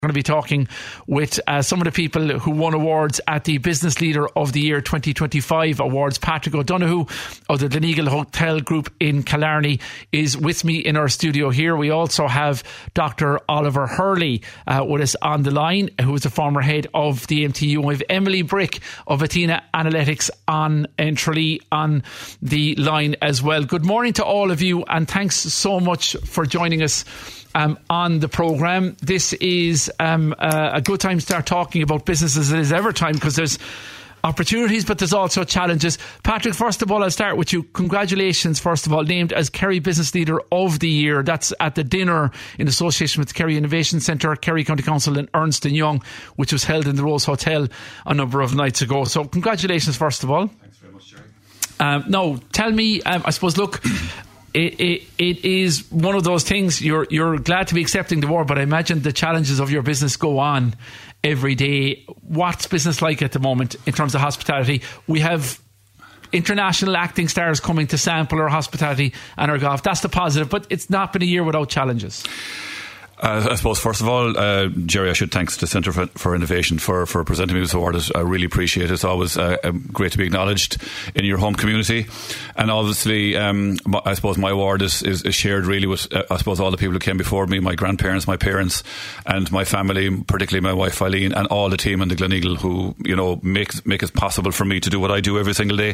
We're going to be talking with some of the people who won awards at the Business Leader of the Year 2025 awards. Patrick O'Donoghue of the Gleneagle Hotel Group in Killarney is with me in our studio here. We also have Dr. Oliver Hurley with us on the line, who is the former head of the AMTU. And we have Emily Brick of Athena Analytics on Tralee on the line as well. Good morning to all of you, and thanks so much for joining us on the programme. This is a good time to start talking about business as it is ever time, because there's opportunities but there's also challenges. Patrick, first of all, I'll start with you. Congratulations, first of all, named as Kerry Business Leader of the Year. That's at the dinner in association with the Kerry Innovation Centre, Kerry County Council and Ernst & Young, which was held in the Rose Hotel a number of nights ago. So congratulations, first of all. Thanks very much, Jerry. Now, tell me, I suppose, look, It is one of those things. You're glad to be accepting the award, but I imagine the challenges of your business go on every day. What's business like at the moment in terms of hospitality? We have international acting stars coming to sample our hospitality and our golf. That's the positive, but it's not been a year without challenges. I suppose, first of all, Jerry, I should thank the Centre for Innovation for presenting me this award. I really appreciate it. It's always great to be acknowledged in your home community. And obviously, I suppose my award is shared really with, I suppose, all the people who came before me, my grandparents, my parents, and my family, particularly my wife Eileen, and all the team in the Gleneagle who, you know, make it possible for me to do what I do every single day.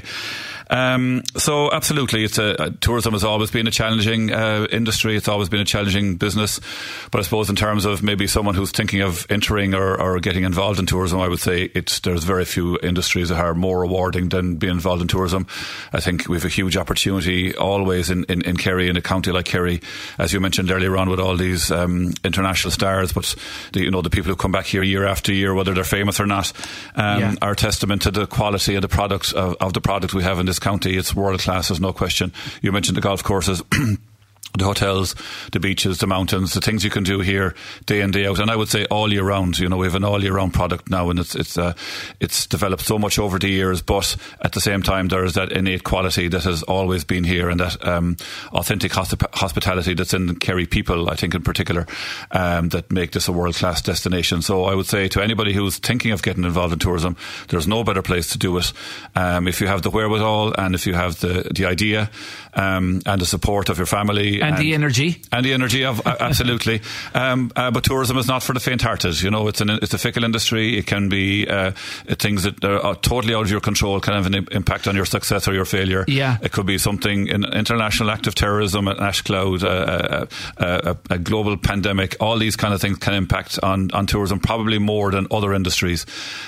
So absolutely, tourism has always been a challenging industry. It's always been a challenging business. But I suppose in terms of maybe someone who's thinking of entering or getting involved in tourism, I would say there's very few industries that are more rewarding than being involved in tourism. I think we have a huge opportunity always in Kerry, in a county like Kerry, as you mentioned earlier on, with all these international stars. But the people who come back here year after year, whether they're famous or not, are testament to the quality of the product of the product we have in this county. It's world class, there's no question. You mentioned the golf courses. The hotels, the beaches, the mountains, the things you can do here day in, day out. And I would say all year round. You know, we have an all year round product now, and it's developed so much over the years, but at the same time there is that innate quality that has always been here, and that authentic hospitality that's in Kerry people, I think in particular, that make this a world class destination. So I would say to anybody who's thinking of getting involved in tourism, there's no better place to do it. If you have the wherewithal, and if you have the idea and the support of your family, and the energy. And the energy of, absolutely. But tourism is not for the faint-hearted. You know, it's a fickle industry. It can be things that are totally out of your control can have an impact on your success or your failure. Yeah. It could be something, an international act of terrorism, an ash cloud, a global pandemic. All these kind of things can impact on tourism, probably more than other industries.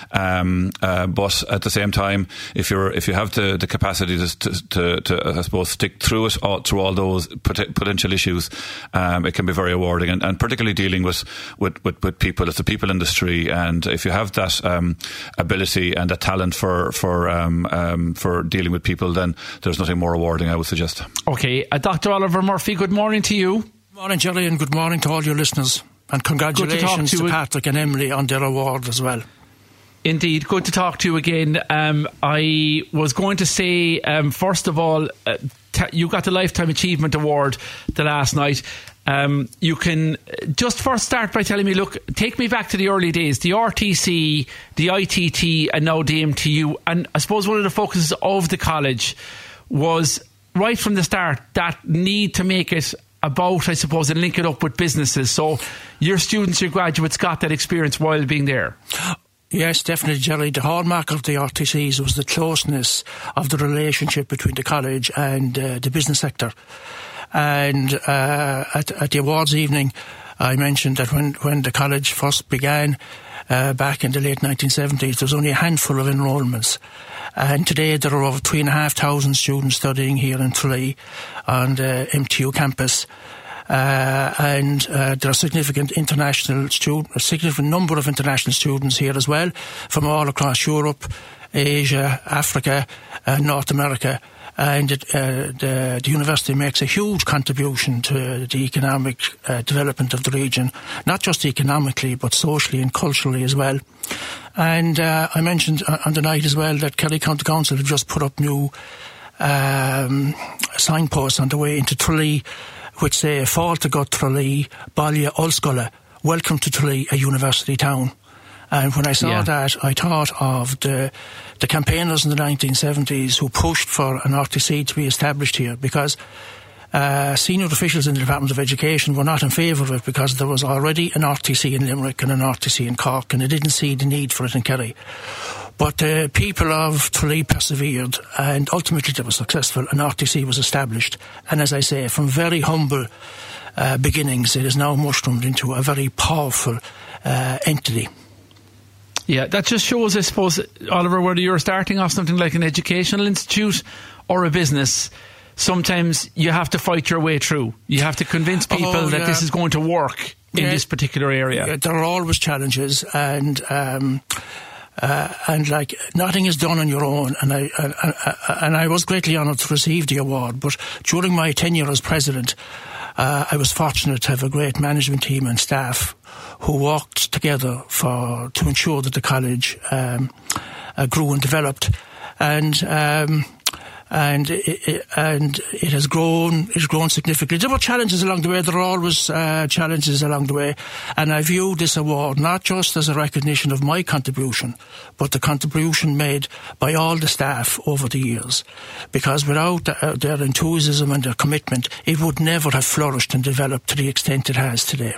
But at the same time, if you have the capacity to I suppose, stick through it, through all those potential issues, it can be very rewarding, and particularly dealing with people. It's a people industry, and if you have that ability and that talent for dealing with people, then there's nothing more rewarding, I would suggest. Okay, Dr. Oliver Murphy, good morning to you. Good morning, Jerry, and good morning to all your listeners, and congratulations to Patrick and Emily on their award as well. Indeed, good to talk to you again. I was going to say, first of all, you got the Lifetime Achievement Award the last night. You can just first start by telling me, look, take me back to the early days, the RTC, the ITT, and now the AMTU. And I suppose one of the focuses of the college was, right from the start, that need to make it about, I suppose, and link it up with businesses. So your students, your graduates got that experience while being there. Yes, definitely, Jerry. The hallmark of the RTCs was the closeness of the relationship between the college and the business sector. And at the awards evening, I mentioned that when the college first began back in the late 1970s, there was only a handful of enrolments. And today there are over 3,500 students studying here in Tralee on the MTU campus. And there are a significant number of international students here as well, from all across Europe, Asia, Africa, North America. And the university makes a huge contribution to the economic development of the region, not just economically, but socially and culturally as well. And I mentioned on the night as well that Kerry County Council have just put up new signposts on the way into Tralee, which say Fáilte go Tralee, Baile Olscoile, welcome to Tralee, a university town. And when I saw that, I thought of the campaigners in the 1970s who pushed for an RTC to be established here, because senior officials in the Department of Education were not in favour of it because there was already an RTC in Limerick and an RTC in Cork, and they didn't see the need for it in Kerry. But the people of Tralee persevered, and ultimately they were successful. An RTC was established, and as I say, from very humble beginnings, it is now mushroomed into a very powerful entity. Yeah, that just shows, I suppose, Oliver, whether you're starting off something like an educational institute or a business, sometimes you have to fight your way through. You have to convince people that this is going to work in this particular area. Yeah, there are always challenges, and like nothing is done on your own. And I was greatly honoured to receive the award. But during my tenure as president, I was fortunate to have a great management team and staff who worked together to ensure that the college grew and developed, and it has grown. It's grown significantly. There were challenges along the way. There are always challenges along the way, and I view this award not just as a recognition of my contribution, but the contribution made by all the staff over the years. Because without their enthusiasm and their commitment, it would never have flourished and developed to the extent it has today.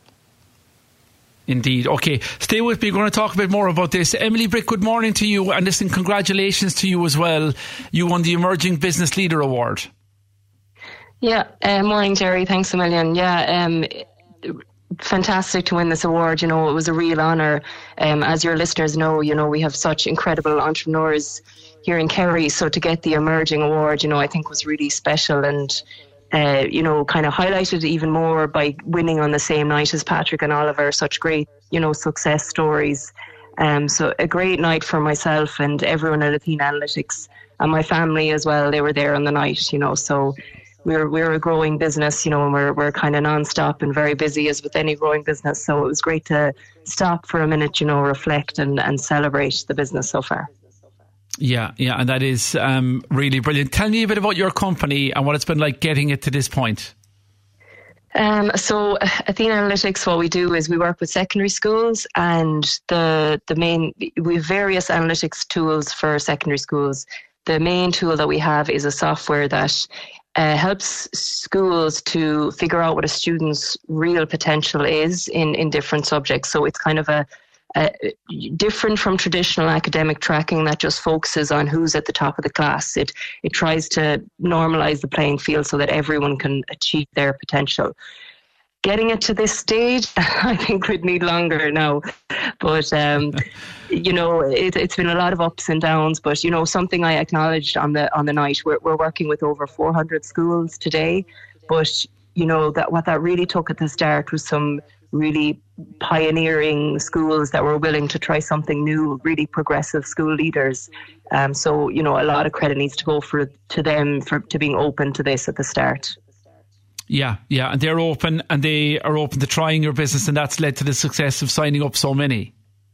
Indeed. Okay, stay with me. We're going to talk a bit more about this. Emily Brick, good morning to you, and listen, congratulations to you as well. You won the Emerging Business Leader Award. Yeah, morning, Jerry. Thanks a million. Yeah, fantastic to win this award. You know, it was a real honour. As your listeners know, you know, we have such incredible entrepreneurs here in Kerry, so to get the Emerging Award, you know, I think was really special, and you know, kind of highlighted even more by winning on the same night as Patrick and Oliver. Such great, you know, success stories. So a great night for myself and everyone at Athena Analytics, and my family as well. They were there on the night, you know. So we're a growing business, you know, and we're kind of non-stop and very busy, as with any growing business. So it was great to stop for a minute, you know, reflect and celebrate the business so far. Yeah, and that is really brilliant. Tell me a bit about your company and what it's been like getting it to this point. So Athena Analytics, what we do is we work with secondary schools, and we have various analytics tools for secondary schools. The main tool that we have is a software that helps schools to figure out what a student's real potential is in different subjects. So it's kind of a different from traditional academic tracking that just focuses on who's at the top of the class. It tries to normalise the playing field so that everyone can achieve their potential. Getting it to this stage, I think we'd need longer now. But, you know, it's been a lot of ups and downs. But, you know, something I acknowledged on the night, we're working with over 400 schools today. But, you know, what that really took at the start was some really pioneering schools that were willing to try something new, really progressive school leaders. So, you know, a lot of credit needs to go to them to being open to this at the start. Yeah, and they're open, and they are open to trying your business, and that's led to the success of signing up so many.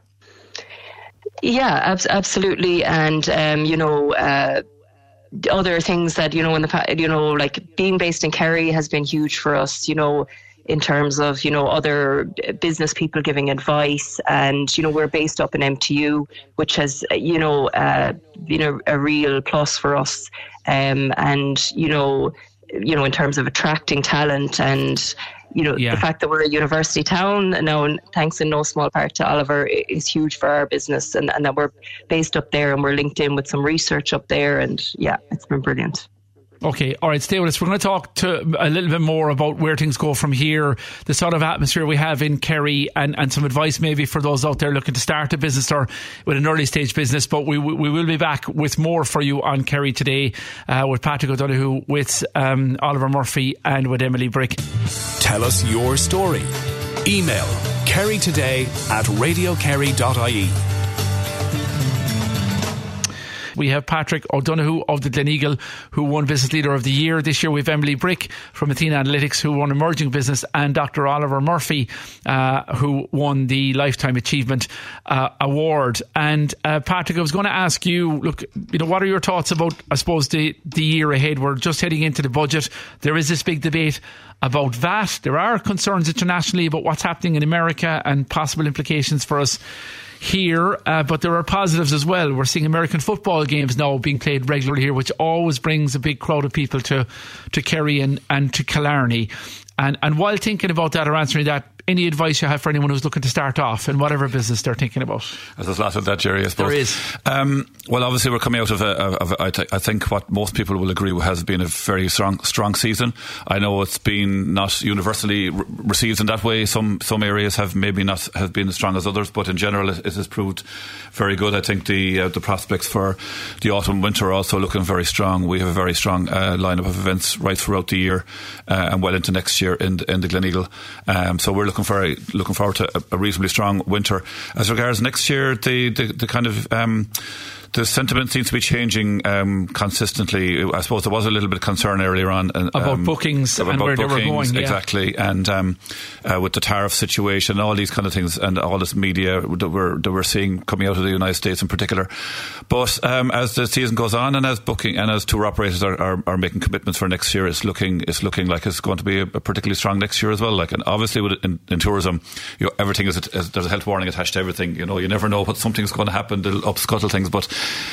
Yeah, absolutely. And, you know, other things that, you know, in the past, you know, like being based in Kerry has been huge for us, you know, in terms of, you know, other business people giving advice. And, you know, we're based up in MTU, which has, you know, been a real plus for us. And, you know, in terms of attracting talent and, you know, the fact that we're a university town now, thanks in no small part to Oliver, is huge for our business, and that we're based up there and we're linked in with some research up there. And yeah, it's been brilliant. Okay, all right, stay with us. We're going to talk a little bit more about where things go from here, the sort of atmosphere we have in Kerry, and some advice maybe for those out there looking to start a business or with an early stage business. But we will be back with more for you on Kerry today with Patrick O'Donoghue, with Oliver Murphy, and with Emily Brick. Tell us your story. Email kerrytoday@radiokerry.ie. We have Patrick O'Donoghue of the Gleneagle, who won Business Leader of the Year. This year we have Emily Brick from Athena Analytics, who won Emerging Business, and Dr. Oliver Murphy, who won the Lifetime Achievement Award. And Patrick, I was going to ask you, look, you know, what are your thoughts about, I suppose, the year ahead? We're just heading into the budget. There is this big debate about VAT. There are concerns internationally about what's happening in America and possible implications for us here, but there are positives as well. We're seeing American football games now being played regularly here, which always brings a big crowd of people to Kerry and to Killarney. And while thinking about that or answering that, any advice you have for anyone who's looking to start off in whatever business they're thinking about? There's a lot of that, Jerry, I suppose. There is. Well, obviously we're coming out of I think what most people will agree has been a very strong season. I know it's been not universally received in that way. Some areas have maybe not have been as strong as others, but in general it has proved very good. I think the prospects for the autumn winter are also looking very strong. We have a very strong lineup of events right throughout the year and well into next year in the Gleneagle. So we're looking forward to a reasonably strong winter. As regards next year, the kind of the sentiment seems to be changing consistently. I suppose there was a little bit of concern earlier on about bookings and where they were going. Exactly, and with the tariff situation, all these kind of things, and all this media that we're seeing coming out of the United States in particular. But as the season goes on, and as booking and as tour operators are making commitments for next year, it's looking like it's going to be a particularly strong next year as well. Like, and obviously in tourism, everything there's a health warning attached to everything. You never know what something's going to happen. They'll upscuttle things, but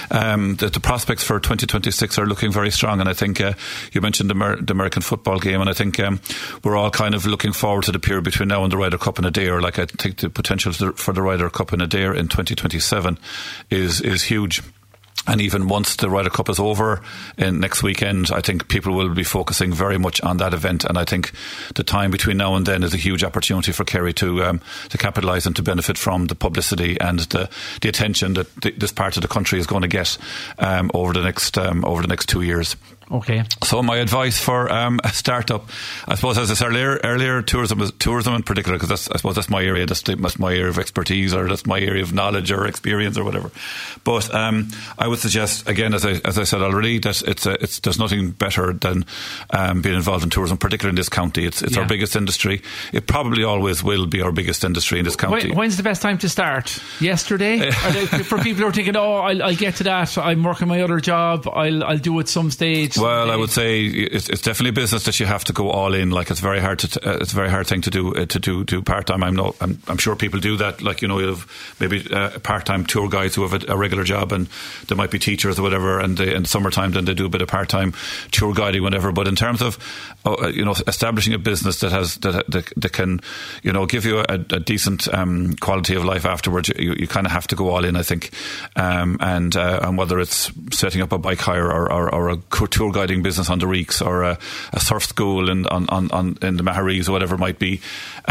the prospects for 2026 are looking very strong. And I think you mentioned the American football game, and I think we're all kind of looking forward to the period between now and the Ryder Cup in Adare. Like, I think the potential for the Ryder Cup in Adare in 2027 is huge. And even once the Ryder Cup is over next weekend, I think people will be focusing very much on that event. And I think the time between now and then is a huge opportunity for Kerry to capitalise and to benefit from the publicity and the attention that this part of the country is going to get over the next 2 years. Okay. So my advice for a startup, I suppose, as I said earlier, tourism in particular, because I suppose that's my area. That's my area of expertise, or that's my area of knowledge or experience or whatever. But I would suggest, again, as I said already, that there's nothing better than being involved in tourism, particularly in this county. It's our biggest industry. It probably always will be our biggest industry in this county. When's the best time to start? Yesterday? For people who are thinking, I'll get to that. I'm working my other job. I'll do it some stage. Well, I would say it's definitely a business that you have to go all in. Like, it's very hard it's a very hard thing to do part time. I'm sure people do that. Like, you have maybe part time tour guides who have a regular job, and they might be teachers or whatever. And in summertime, then they do a bit of part time tour guiding, whatever. But in terms of establishing a business that can give you a decent quality of life afterwards, you kind of have to go all in, I think. And whether it's setting up a bike hire or a tour guiding business on the Reeks, or a surf school in the Maharees, or whatever it might be,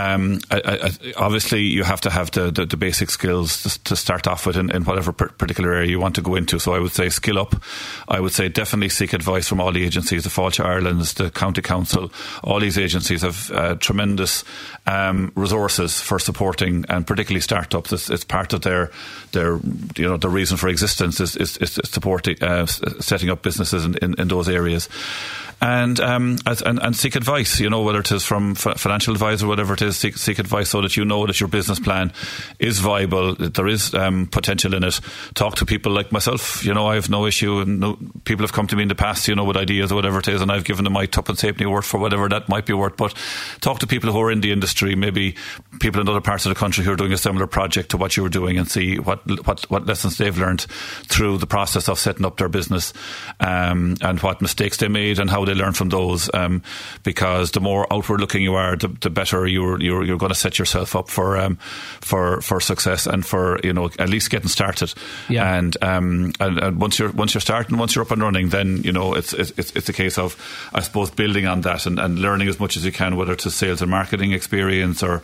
obviously you have to have the basic skills to start off with in whatever particular area you want to go into. So I would say skill up. I would say definitely seek advice from all the agencies, the Fáilte Ireland's, the County Council. All these agencies have tremendous resources for supporting, and particularly startups. It's part of their the reason for existence is supporting setting up businesses in those areas. And seek advice, whether it is from financial advisor, whatever it is, seek advice so that that your business plan is viable, that there is potential in it. Talk to people like myself. I have no issue, and people have come to me in the past, with ideas or whatever it is, and I've given them my tuppence halfpenny worth for whatever that might be worth. But talk to people who are in the industry, maybe people in other parts of the country who are doing a similar project to what you were doing, and see what lessons they've learned through the process of setting up their business, and what mistakes they made and how they learn from those, because the more outward looking you are, the better you're going to set yourself up for success, and for at least getting started. Yeah. And once you're starting, once you're up and running, then it's a case of, I suppose, building on that and learning as much as you can, whether it's sales and marketing experience or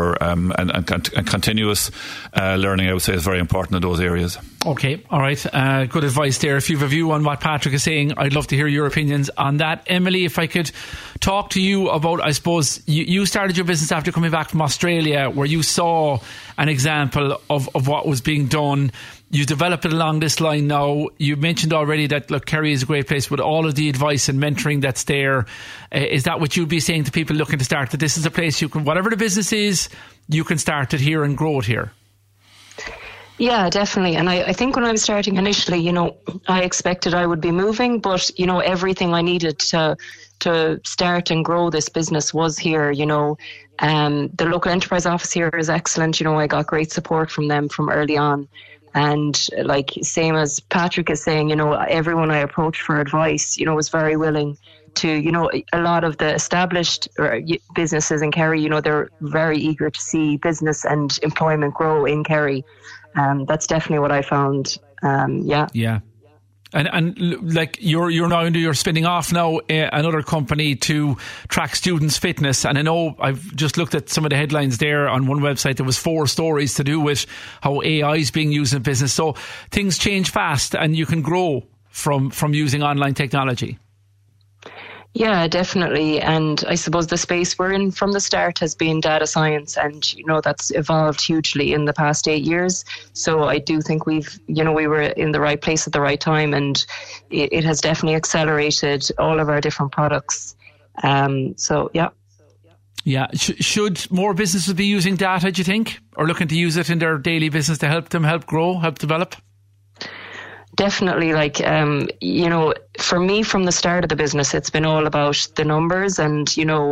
continuous learning. I would say is very important in those areas. Okay, all right. Good advice there. If you have a view on what Patrick is saying, I'd love to hear your opinions on that. Emily, if I could talk to you about, I suppose, you started your business after coming back from Australia, where you saw an example of what was being done. You develop it along this line now. You mentioned already that, look, Kerry is a great place with all of the advice and mentoring that's there. Is that what you'd be saying to people looking to start, that this is a place you can, whatever the business is, you can start it here and grow it here? Yeah, definitely. And I think when I was starting initially, I expected I would be moving, but, everything I needed to start and grow this business was here, The local enterprise office here is excellent. I got great support from them from early on. And same as Patrick is saying, everyone I approached for advice, was very willing to, a lot of the established businesses in Kerry, they're very eager to see business and employment grow in Kerry. That's definitely what I found. Yeah. And you're spinning off now another company to track students' fitness. And I know I've just looked at some of the headlines there on one website. There was 4 stories to do with how AI is being used in business. So things change fast, and you can grow from using online technology. Yeah, definitely. And I suppose the space we're in from the start has been data science, and, that's evolved hugely in the past 8 years. So I do think we were in the right place at the right time, and it has definitely accelerated all of our different products. Yeah. Yeah. Should more businesses be using data, do you think, or looking to use it in their daily business to help them help grow, help develop? Definitely, for me from the start of the business, it's been all about the numbers. And,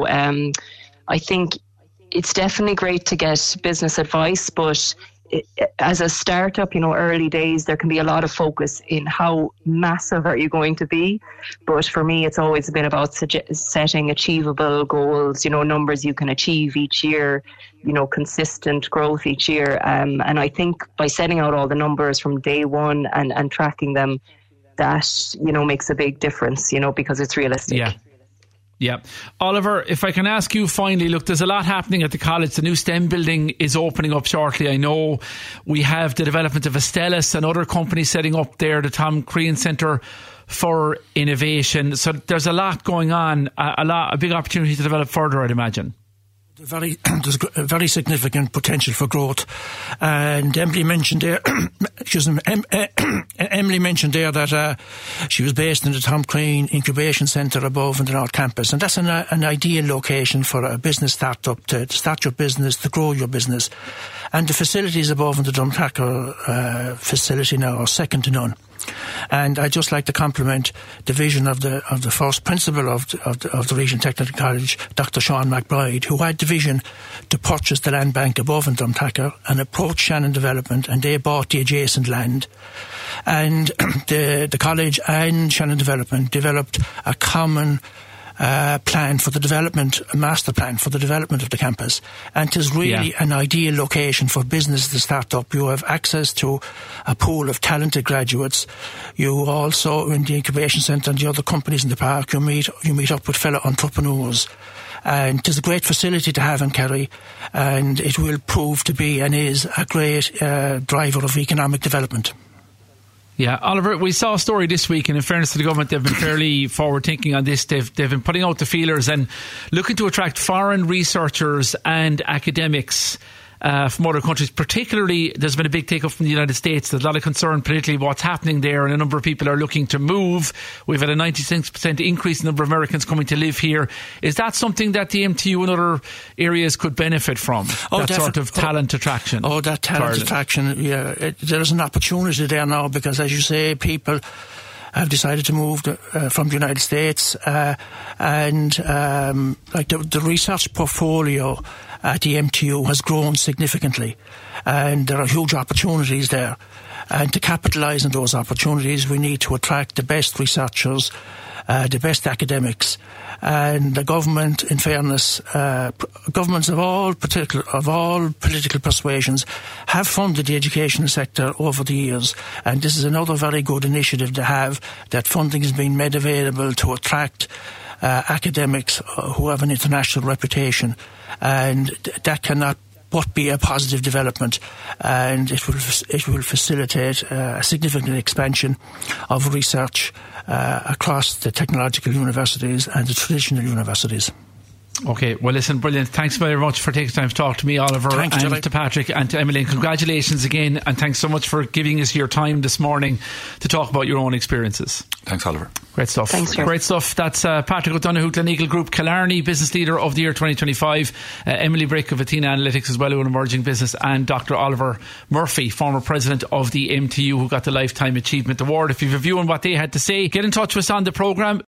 I think it's definitely great to get business advice, but as a startup, early days, there can be a lot of focus in how massive are you going to be. But for me, it's always been about setting achievable goals, numbers you can achieve each year, consistent growth each year. And I think by setting out all the numbers from day one and tracking them, that, makes a big difference, because it's realistic. Yeah. Oliver, if I can ask you finally, look, there's a lot happening at the college. The new STEM building is opening up shortly. I know we have the development of Astellas and other companies setting up there, the Tom Crean Centre for Innovation. So there's a lot going on, a big opportunity to develop further, I'd imagine. There's a very significant potential for growth, and Emily mentioned there. Emily mentioned there that she was based in the Tom Crean Incubation Centre above in the North Campus, and that's an ideal location for a business startup to start your business, to grow your business. And the facilities above in the Drumtackle facility now are second to none. And I'd just like to compliment the vision of the first principal of the Regional Technical College, Dr. Sean McBride, who had the vision to purchase the land bank above in Drumtackle and approach Shannon Development, and they bought the adjacent land. And the college and Shannon Development developed a common plan for the development, a master plan for the development of the campus. And it is really an ideal location for business to start up. You have access to a pool of talented graduates. You also, in the incubation centre and the other companies in the park, you meet up with fellow entrepreneurs. And it is a great facility to have in Kerry, and it will prove to be and is a great driver of economic development. Yeah, Oliver, we saw a story this week, and in fairness to the government, they've been fairly forward-thinking on this. They've been putting out the feelers and looking to attract foreign researchers and academics from other countries. Particularly, there's been a big take-up from the United States. There's a lot of concern politically what's happening there, and a number of people are looking to move. We've had a 96% increase in the number of Americans coming to live here. Is that something that the MTU and other areas could benefit from? That sort of talent attraction? Oh, that talent attraction, yeah. There's an opportunity there now because, as you say, people have decided to move from the United States, and the research portfolio at the MTU has grown significantly, and there are huge opportunities there. And to capitalise on those opportunities, we need to attract the best researchers, the best academics. And the government, in fairness, governments of all political persuasions have funded the educational sector over the years. And this is another very good initiative to have, that funding has been made available to attract academics who have an international reputation. And that cannot but be a positive development, and it will facilitate a significant expansion of research across the technological universities and the traditional universities. Okay, well listen, brilliant. Thanks very much for taking time to talk to me, Oliver, and to Patrick and to Emily. And congratulations again, and thanks so much for giving us your time this morning to talk about your own experiences. Thanks, Oliver. Great stuff. Thanks, great stuff. That's Patrick O'Donoghue, Gleneagle Group Killarney Business Leader of the Year 2025, Emily Brick of Athena Analytics as well, who an emerging business, and Dr. Oliver Murphy, former president of the MTU, who got the Lifetime Achievement Award. If you have a view on what they had to say, get in touch with us on the programme.